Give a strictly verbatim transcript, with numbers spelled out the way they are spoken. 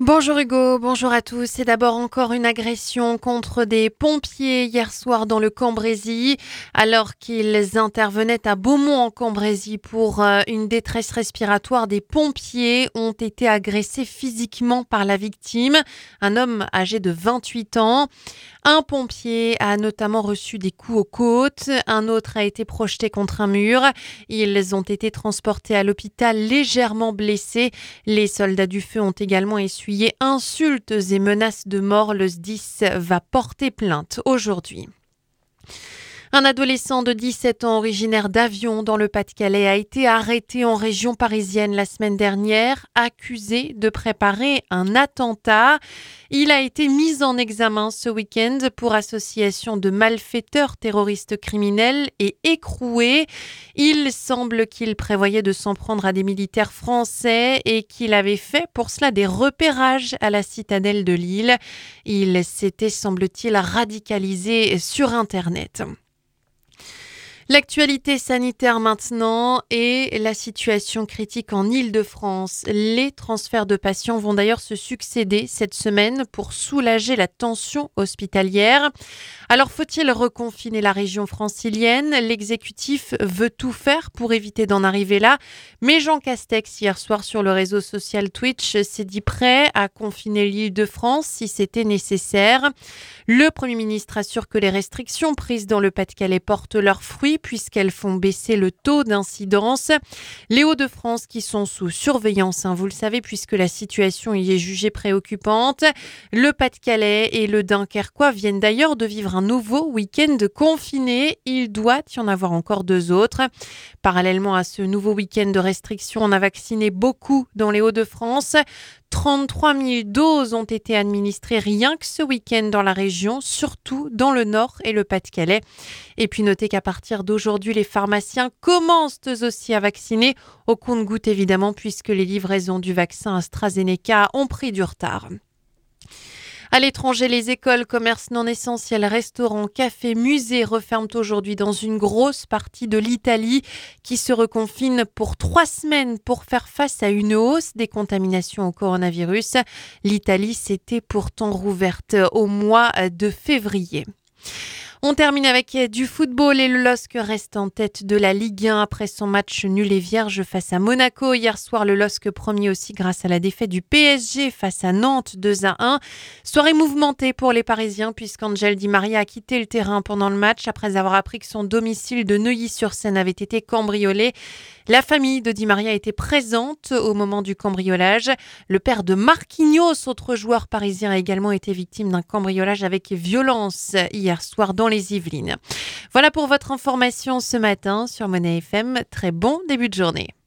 Bonjour Hugo, bonjour à tous. C'est d'abord encore une agression contre des pompiers hier soir dans le Cambrésis. Alors qu'ils intervenaient à Beaumont en Cambrésis pour euh, une détresse respiratoire, des pompiers ont été agressés physiquement par la victime, un homme âgé de vingt-huit ans. Un pompier a notamment reçu des coups aux côtes, un autre a été projeté contre un mur. Ils ont été transportés à l'hôpital légèrement blessés. Les soldats du feu ont également essuyé insultes et menaces de mort. Le S D I S va porter plainte aujourd'hui. Un adolescent de dix-sept ans originaire d'Avion dans le Pas-de-Calais a été arrêté en région parisienne la semaine dernière, accusé de préparer un attentat. Il a été mis en examen ce week-end pour association de malfaiteurs terroristes criminels et écroués. Il semble qu'il prévoyait de s'en prendre à des militaires français et qu'il avait fait pour cela des repérages à la citadelle de Lille. Il s'était, semble-t-il, radicalisé sur Internet. L'actualité sanitaire maintenant et la situation critique en Île-de-France. Les transferts de patients vont d'ailleurs se succéder cette semaine pour soulager la tension hospitalière. Alors faut-il reconfiner la région francilienne ? L'exécutif veut tout faire pour éviter d'en arriver là. Mais Jean Castex, hier soir sur le réseau social Twitch, s'est dit prêt à confiner l'Île-de-France si c'était nécessaire. Le Premier ministre assure que les restrictions prises dans le Pas-de-Calais portent leurs fruits puisqu'elles font baisser le taux d'incidence. Les Hauts-de-France qui sont sous surveillance, hein, vous le savez, puisque la situation y est jugée préoccupante. Le Pas-de-Calais et le Dunkerquois viennent d'ailleurs de vivre un nouveau week-end confiné. Il doit y en avoir encore deux autres. Parallèlement à ce nouveau week-end de restrictions, on a vacciné beaucoup dans les Hauts-de-France. trente-trois mille doses ont été administrées rien que ce week-end dans la région, surtout dans le Nord et le Pas-de-Calais. Et puis notez qu'à partir d'aujourd'hui, les pharmaciens commencent eux aussi à vacciner, au compte-gouttes évidemment, puisque les livraisons du vaccin AstraZeneca ont pris du retard. À l'étranger, les écoles, commerces non essentiels, restaurants, cafés, musées referment aujourd'hui dans une grosse partie de l'Italie qui se reconfine pour trois semaines pour faire face à une hausse des contaminations au coronavirus. L'Italie s'était pourtant rouverte au mois de février. On termine avec du football et le L O S C reste en tête de la Ligue un après son match nul et vierge face à Monaco. Hier soir, le L O S C premier aussi grâce à la défaite du P S G face à Nantes deux à un. Soirée mouvementée pour les Parisiens puisqu'Angel Di Maria a quitté le terrain pendant le match après avoir appris que son domicile de Neuilly-sur-Seine avait été cambriolé. La famille de Di Maria était présente au moment du cambriolage. Le père de Marquinhos, autre joueur parisien, a également été victime d'un cambriolage avec violence hier soir dans les Yvelines. Voilà pour votre information ce matin sur Monnaie F M. Très bon début de journée.